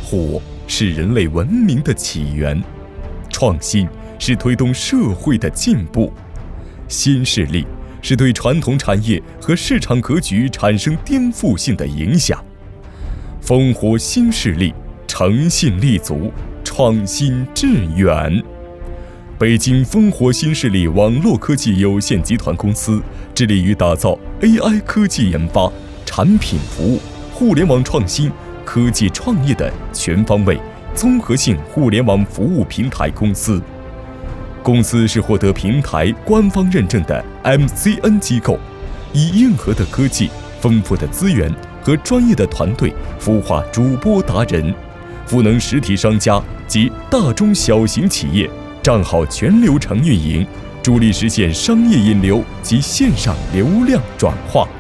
火是人类文明的起源，创新是推动社会的进步，新势力是对传统产业和市场格局产生颠覆性的影响。烽火新势力诚信立足，创新致远。北京烽火新势力网络科技有限集团公司致力于打造 AI 科技研发、产品服务、互联网创新、科技创业的全方位综合性互联网服务平台公司。公司是获得平台官方认证的 MCN 机构，以硬核的科技、丰富的资源和专业的团队孵化主播达人，赋能实体商家及大中小型企业站好全流程运营，助力实现商业引流及线上流量转化。